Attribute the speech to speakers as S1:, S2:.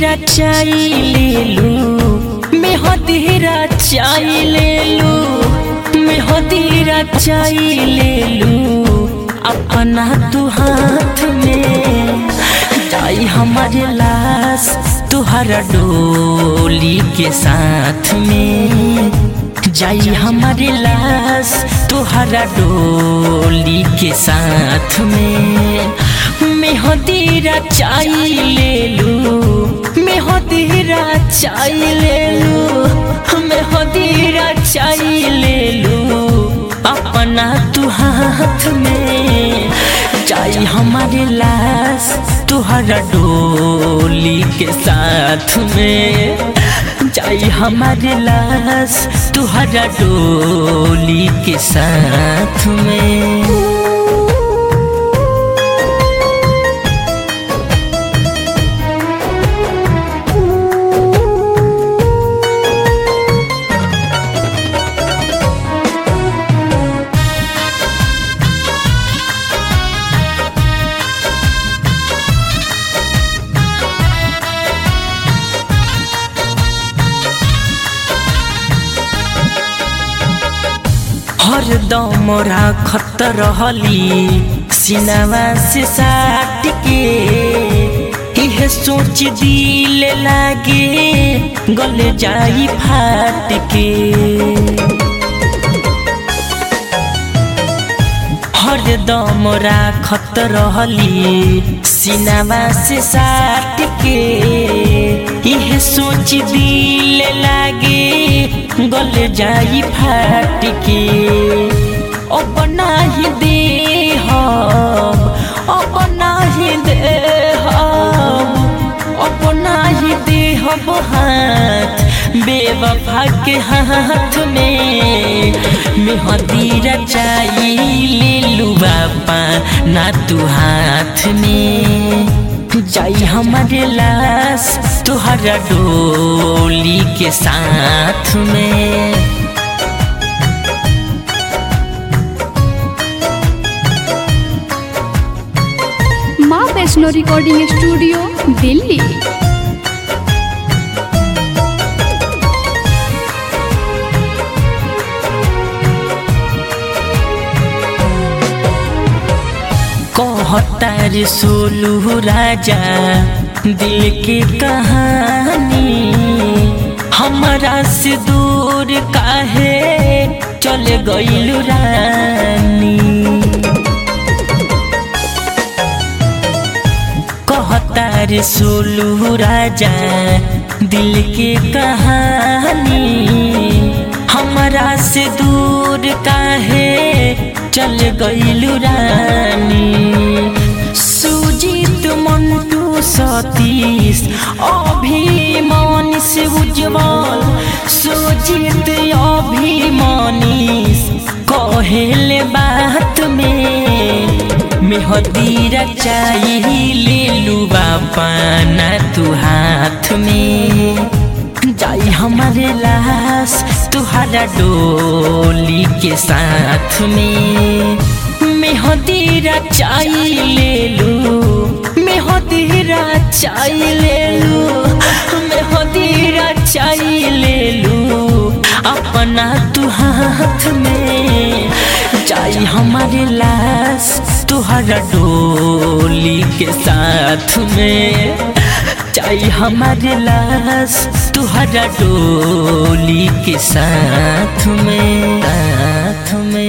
S1: रचाइलेलु मेहदी रचाइलेलु मेहदी रचाइलेलु अपना तू हाथ में जाई हमारे लाश तुहरा डोली के साथ में जाई हमारे लाश तुहरा डोली के साथ में मेहदी रचाइलेलु मेहदी रचाइलेलु मेहदी रचाइलेलु अपना तू हाथ में जाई हमारे लाश तुहरा डोली के साथ में जाई हमारे लाश तुहरा डोली के साथ में। हरदम राखत रहली सिनवा से साट के इहे सोच दिल लागे गले जाई फाट के हरदम राखत रहली सिनवा से साट के इहे सोच दिल लागे गल जाई फाट के अपना ही दे अपना ही दे अपना ही दे हाथ बेवफा के हाथ में मेहदी रचाइलेलु बापा ना तू हाथ में जाई हमारे लाश तुहरा डोली के साथ में।
S2: माँ वैष्णो रिकॉर्डिंग स्टूडियो दिल्ली।
S1: कहतार सोलू राजा दिल के कहानी हमारा से दूर काहे चल गइलु रानी कहतार सोलू राजा दिल के कहानी हमारा से दूर काहे चल गइलु रानी सुजीत मंटू सतीश अभिमानी से उज्जवल सुजीत अभिमानी कहेले बात में मेहदी रचाइलेलु बापा ना तू हाथ में जाई हमारे लाश तुहरा डोली के साथ में मेहदी रचाइलेलु मेहदी रचाइलेलु मेहदी रचाइलेलु अपना तू हाथ में जाई हमारे लाश तुहरा डोली के साथ में जाई हमारे लाश तुहरा डोली के साथ में।